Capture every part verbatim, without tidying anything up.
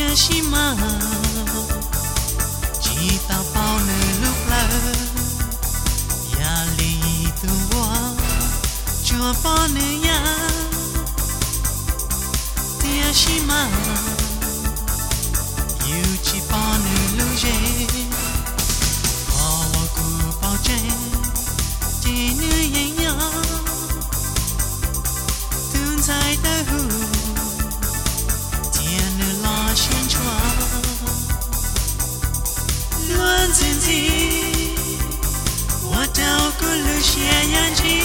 shi ma chỉ tao bao nơi lúc lơ ya li tu wa chua bao nơi ya tia shi ma yêu chỉ bao nơi lúc dễ bao cu bao chen chỉ nơi yên nhớ tương dài tới hù luôn xin gì我dau过了些眼睛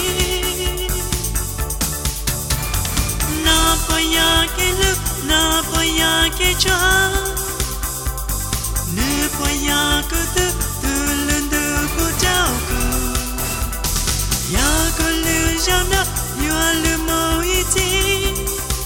那不要给路那不要给抓你不要个的的人的不照顾要个路上的有了某一天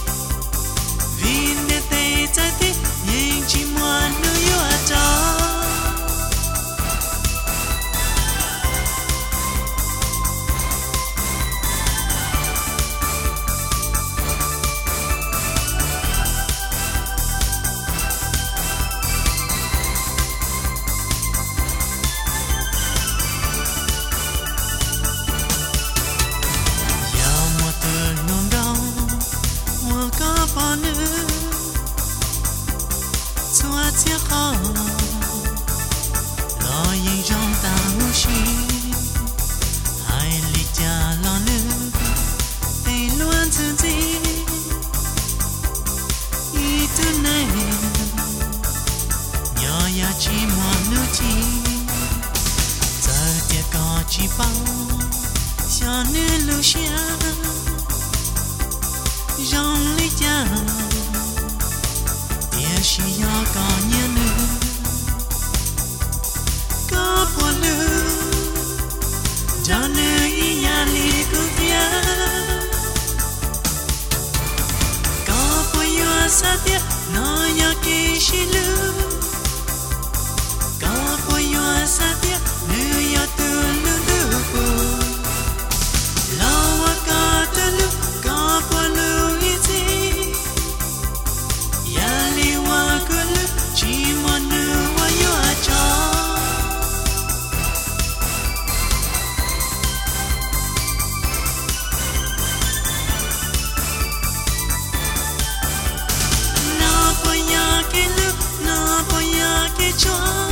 chia khó lo yên trong ta u shi hai ly cha lo nữ tay luôn thương gì ý thứ này nhỏ ya chỉ muốn nữ chi giờ tiệt có chỉ bao cho nữ lưu xia trong ly cha chỉ do có nhớ nữ có bỏ lỡ cho nữ ý nhà lì cứ vía có bỏ yêu xa tiếc nó nhớ kì xí lư có bỏ yêu xa tiếc nữ yêu từ lư lư bù lo có từ lư có bỏ lỡ ý gì chỉ muốn nữ hoa yêu cho nó bao giờ cái lúc nó bao giờ cái cho